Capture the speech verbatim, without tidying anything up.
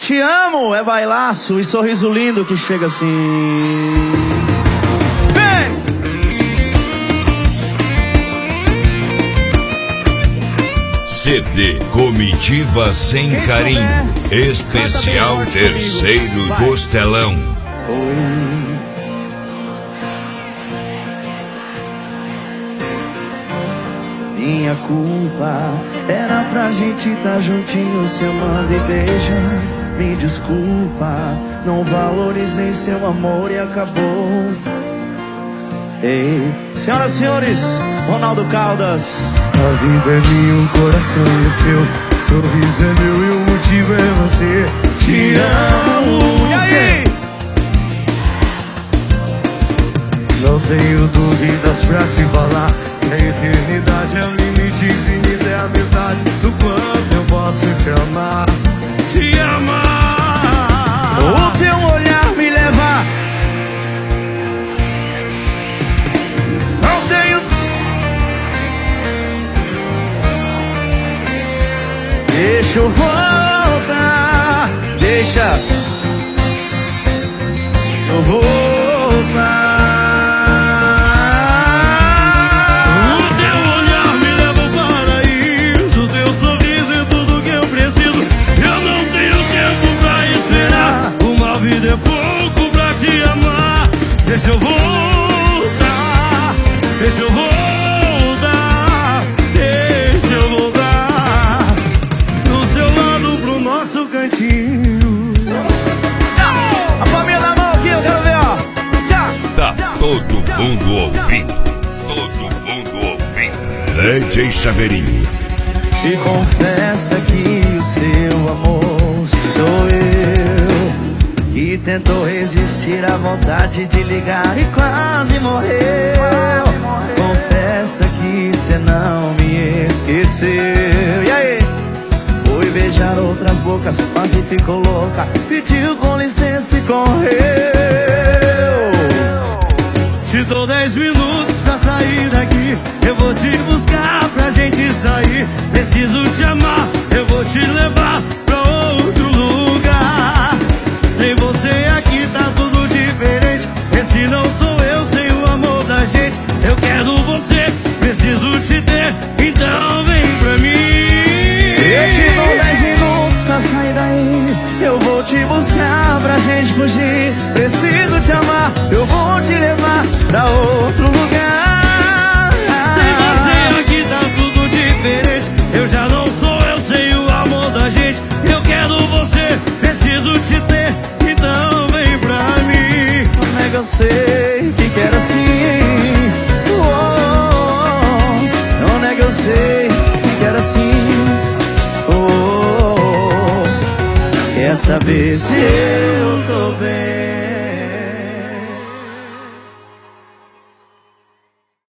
Te amo é bailaço e sorriso lindo que chega assim. Vem! C D Comitiva Sem Quem Carinho, souber, especial canta bem terceiro comigo. Vai. Costelão. Oi. Minha culpa era pra gente tá juntinho, se amando e beijando. Me desculpa, não valorizei seu amor e acabou. Ei, senhoras e senhores, Ronaldo Caldas. A vida é minha, o coração é seu, sorriso é meu e o motivo é você. Te amo. E aí? Não tenho dúvidas pra te falar. A eternidade é o limite, infinito é a verdade do quanto eu posso te amar. Te amar. O teu olhar me leva. Não tenho. Deixa eu voltar. Deixa eu voltar. É pouco pra te amar. Deixa eu voltar, deixa eu voltar, deixa eu voltar do seu lado pro nosso cantinho. A família da mão aqui, eu quero ver, ó. Tchau. Tá todo mundo ouvindo, todo mundo ouvindo. D J Chaveirinho. E confessa que o seu amor sou eu, que tentou resistir à vontade de ligar e quase morreu. Confessa que cê não me esqueceu. E aí? Foi beijar outras bocas, quase ficou louca, pediu com licença e correu. Te dou dez minutos pra sair daqui. Eu vou te buscar pra gente sair. Preciso te amar, eu vou te levar pra outro lugar. Sem você aqui tá tudo diferente. Esse não sou eu sem o amor da gente. Eu quero você, preciso te ter, então vem pra mim. Eu te dou dez minutos pra sair daí. Eu vou te buscar pra gente fugir. Preciso te amar, eu vou te levar pra outro lugar. Sem você aqui tá tudo diferente. Eu já não sou eu sem o amor da gente. Eu quero você, preciso te ter, então vem pra mim. Como é que eu sei que quero assim? Oh, oh, oh. Não é que eu sei que quero assim? Oh, oh, oh. Quer saber se eu